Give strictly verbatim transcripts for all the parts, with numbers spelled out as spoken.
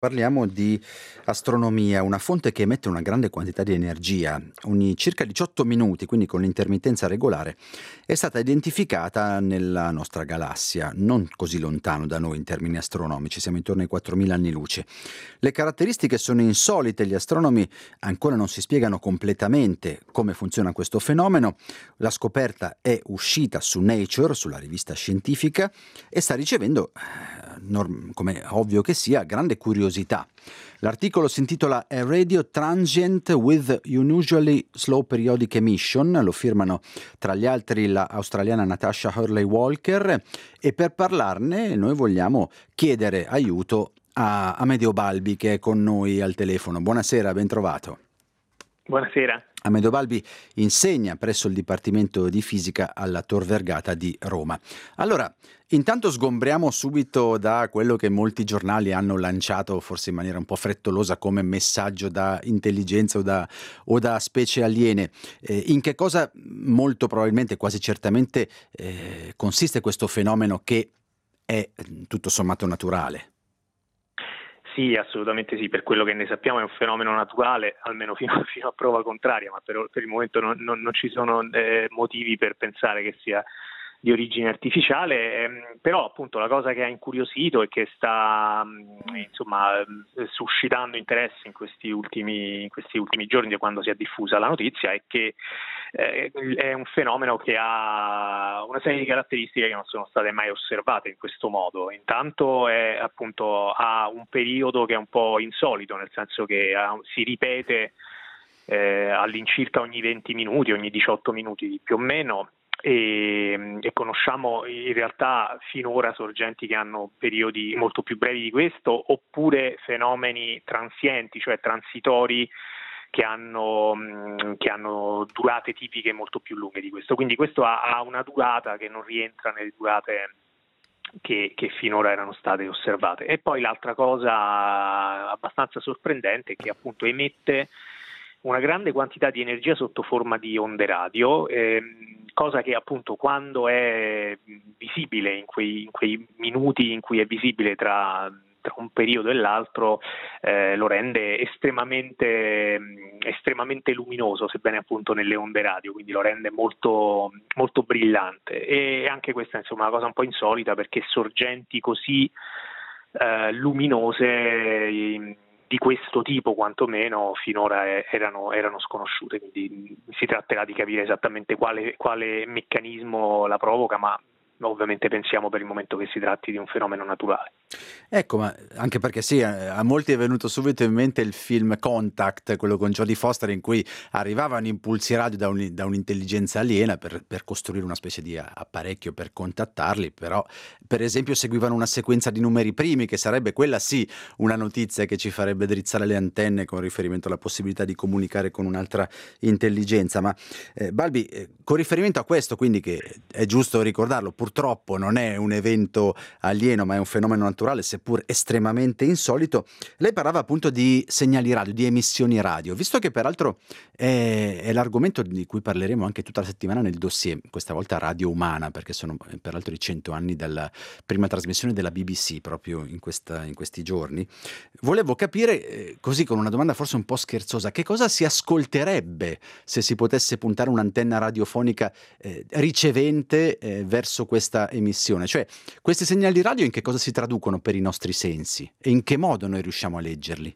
Parliamo di astronomia, una fonte che emette una grande quantità di energia. Ogni circa diciotto minuti, quindi con l'intermittenza regolare, è stata identificata nella nostra galassia, non così lontano da noi in termini astronomici, siamo intorno ai quattromila anni luce. Le caratteristiche sono insolite, gli astronomi ancora non si spiegano completamente come funziona questo fenomeno. La scoperta è uscita su Nature, sulla rivista scientifica, e sta ricevendo, eh, norm- come ovvio che sia, grande curiosità. L'articolo si intitola A Radio Transient with Unusually Slow Periodic Emission, lo firmano tra gli altri la australiana Natasha Hurley Walker, e per parlarne noi vogliamo chiedere aiuto a Amedeo Balbi, che è con noi al telefono. Buonasera, ben trovato. Buonasera. Amedeo Balbi insegna presso il Dipartimento di Fisica alla Tor Vergata di Roma. Allora, intanto sgombriamo subito da quello che molti giornali hanno lanciato, forse in maniera un po' frettolosa, come messaggio da intelligenza o da, o da specie aliene. Eh, in che cosa molto probabilmente, quasi certamente, eh, consiste questo fenomeno che è tutto sommato naturale? Sì, assolutamente sì, per quello che ne sappiamo è un fenomeno naturale, almeno fino, fino a prova contraria, ma per, per il momento non, non, non ci sono eh, motivi per pensare che sia di origine artificiale, ehm, però appunto la cosa che ha incuriosito e che sta mh, insomma eh, suscitando interesse in questi ultimi in questi ultimi giorni, da quando si è diffusa la notizia, è che eh, è un fenomeno che ha una serie di caratteristiche che non sono state mai osservate in questo modo. Intanto è appunto ha un periodo che è un po' insolito, nel senso che ha, si ripete eh, all'incirca ogni venti minuti, ogni diciotto minuti più o meno. E, e conosciamo in realtà finora sorgenti che hanno periodi molto più brevi di questo, oppure fenomeni transienti, cioè transitori, che hanno, che hanno durate tipiche molto più lunghe di questo. Quindi questo ha, ha una durata che non rientra nelle durate che, che finora erano state osservate. E poi l'altra cosa abbastanza sorprendente è che appunto emette una grande quantità di energia sotto forma di onde radio, ehm, cosa che appunto quando è visibile, in quei, in quei minuti in cui è visibile tra, tra un periodo e l'altro, eh, lo rende estremamente, estremamente luminoso, sebbene appunto nelle onde radio, quindi lo rende molto, molto brillante. E anche questa insomma è una cosa un po' insolita, perché sorgenti così eh, luminose di questo tipo quantomeno finora erano, erano sconosciute, quindi si tratterà di capire esattamente quale, quale meccanismo la provoca, ma ovviamente pensiamo per il momento che si tratti di un fenomeno naturale. Ecco, ma anche perché sì, a a molti è venuto subito in mente il film Contact, quello con Jodie Foster, in cui arrivavano impulsi radio da, un, da un'intelligenza aliena per, per costruire una specie di a- apparecchio per contattarli, però per esempio seguivano una sequenza di numeri primi, che sarebbe quella sì una notizia che ci farebbe drizzare le antenne con riferimento alla possibilità di comunicare con un'altra intelligenza. Ma eh, Balbi, eh, con riferimento a questo, quindi, che è giusto ricordarlo, purtroppo non è un evento alieno, ma è un fenomeno naturale, seppur estremamente insolito. Lei parlava appunto di segnali radio, di emissioni radio, visto che peraltro è, è l'argomento di cui parleremo anche tutta la settimana nel dossier, questa volta Radio Umana, perché sono eh, peraltro i cento anni dalla prima trasmissione della B B C proprio in, questa, in questi giorni. Volevo capire, eh, così con una domanda forse un po' scherzosa, che cosa si ascolterebbe se si potesse puntare un'antenna radiofonica eh, ricevente eh, verso questa emissione? Cioè, questi segnali radio in che cosa si traducono per i nostri sensi e in che modo noi riusciamo a leggerli?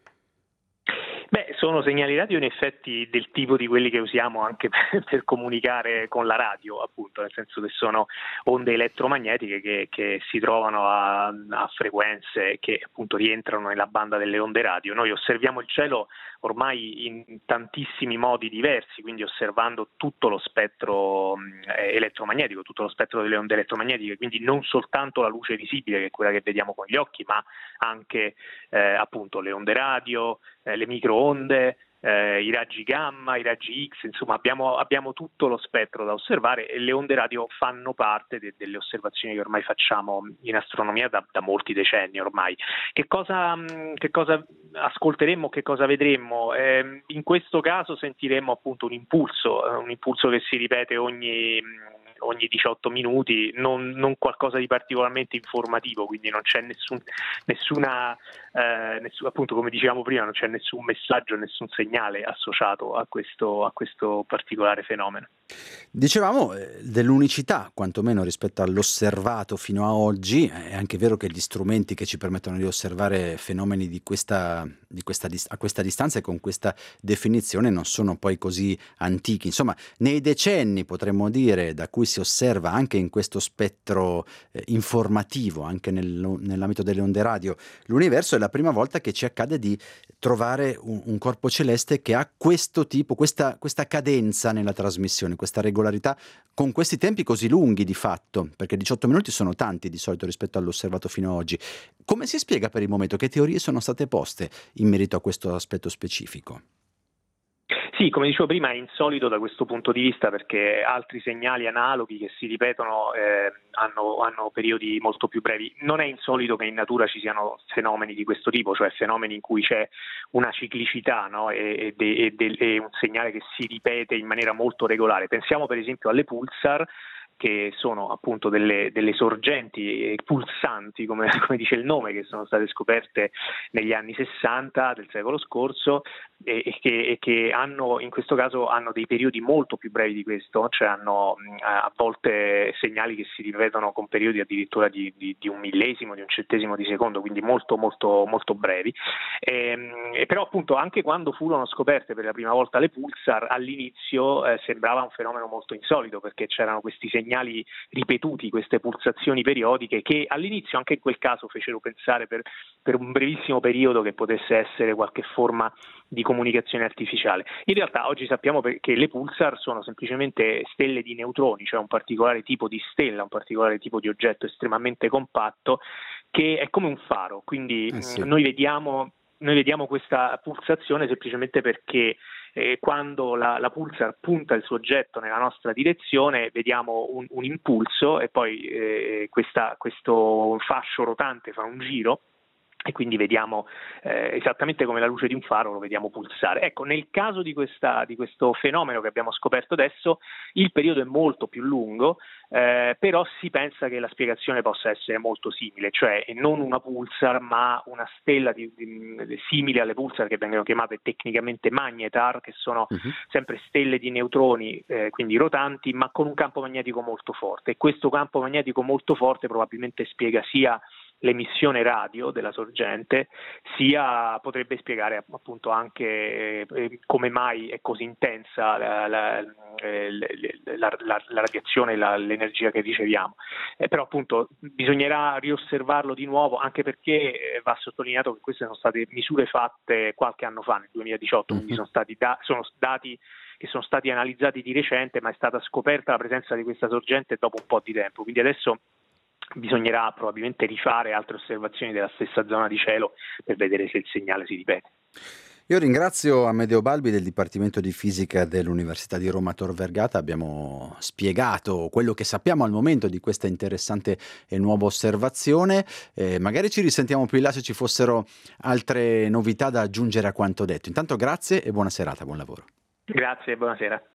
Beh, sono segnali radio in effetti del tipo di quelli che usiamo anche per, per comunicare con la radio, appunto, nel senso che sono onde elettromagnetiche che, che si trovano a, a frequenze che appunto rientrano nella banda delle onde radio. Noi osserviamo il cielo ormai in tantissimi modi diversi, quindi osservando tutto lo spettro eh, elettromagnetico, tutto lo spettro delle onde elettromagnetiche, quindi non soltanto la luce visibile, che è quella che vediamo con gli occhi, ma anche eh, appunto le onde radio, eh, le microonde, eh, i raggi gamma, i raggi X, insomma abbiamo, abbiamo tutto lo spettro da osservare, e le onde radio fanno parte de- delle osservazioni che ormai facciamo in astronomia da, da molti decenni ormai. Che cosa, che cosa ascolteremmo, che cosa vedremmo? Eh, in questo caso sentiremmo appunto un impulso, un impulso che si ripete ogni ogni diciotto minuti, non, non qualcosa di particolarmente informativo, quindi non c'è nessun, nessuna, eh, nessun, appunto come dicevamo prima, non c'è nessun messaggio, nessun segnale associato a questo, a questo particolare fenomeno. Dicevamo eh, dell'unicità, quantomeno rispetto all'osservato fino a oggi. È anche vero che gli strumenti che ci permettono di osservare fenomeni di questa, di questa, a questa distanza e con questa definizione non sono poi così antichi. Insomma, nei decenni potremmo dire, da cui si osserva anche in questo spettro eh, informativo, anche nel, nell'ambito delle onde radio, l'universo, è la prima volta che ci accade di trovare un, un corpo celeste che ha questo tipo, questa, questa cadenza nella trasmissione, questa regolarità, con questi tempi così lunghi di fatto, perché diciotto minuti sono tanti di solito rispetto all'osservato fino ad oggi. Come si spiega per il momento? Che teorie sono state poste in merito a questo aspetto specifico? Sì, come dicevo prima, è insolito da questo punto di vista perché altri segnali analoghi che si ripetono eh, hanno, hanno periodi molto più brevi. Non è insolito che in natura ci siano fenomeni di questo tipo, cioè fenomeni in cui c'è una ciclicità, no? e, e, e, e un segnale che si ripete in maniera molto regolare. Pensiamo per esempio alle pulsar, che sono appunto delle, delle sorgenti pulsanti, come, come dice il nome, che sono state scoperte negli anni sessanta del secolo scorso e, e, che, e che hanno, in questo caso, hanno dei periodi molto più brevi di questo, cioè hanno a volte segnali che si ripetono con periodi addirittura di, di, di un millesimo, di un centesimo di secondo, quindi molto molto molto brevi. E, e però appunto anche quando furono scoperte per la prima volta le pulsar, all'inizio eh, sembrava un fenomeno molto insolito, perché c'erano questi segnali segnali ripetuti, queste pulsazioni periodiche che all'inizio anche in quel caso fecero pensare per, per un brevissimo periodo che potesse essere qualche forma di comunicazione artificiale. In realtà oggi sappiamo che le pulsar sono semplicemente stelle di neutroni, cioè un particolare tipo di stella, un particolare tipo di oggetto estremamente compatto che è come un faro, quindi eh sì. noi vediamo noi vediamo questa pulsazione semplicemente perché Eh, quando la, la pulsar punta il suo oggetto nella nostra direzione vediamo un, un impulso e poi eh, questa, questo fascio rotante fa un giro e quindi vediamo eh, esattamente come la luce di un faro, lo vediamo pulsare. Ecco, nel caso di, questa, di questo fenomeno che abbiamo scoperto adesso, il periodo è molto più lungo, eh, però si pensa che la spiegazione possa essere molto simile, cioè non una pulsar ma una stella di, di, simile alle pulsar che vengono chiamate tecnicamente magnetar, che sono uh-huh. sempre stelle di neutroni, eh, quindi rotanti, ma con un campo magnetico molto forte. E questo campo magnetico molto forte probabilmente spiega sia l'emissione radio della sorgente, sia potrebbe spiegare appunto anche eh, come mai è così intensa la, la, la, la, la radiazione, la, l'energia che riceviamo. Eh, però appunto bisognerà riosservarlo di nuovo, anche perché va sottolineato che queste sono state misure fatte qualche anno fa, nel duemiladiciotto, quindi sono stati da, sono dati che sono stati analizzati di recente, ma è stata scoperta la presenza di questa sorgente dopo un po' di tempo, quindi adesso bisognerà probabilmente rifare altre osservazioni della stessa zona di cielo per vedere se il segnale si ripete. Io ringrazio Amedeo Balbi del Dipartimento di Fisica dell'Università di Roma Tor Vergata. Abbiamo spiegato quello che sappiamo al momento di questa interessante e nuova osservazione. Eh, magari ci risentiamo più in là se ci fossero altre novità da aggiungere a quanto detto. Intanto grazie e buona serata, buon lavoro. Grazie e buonasera.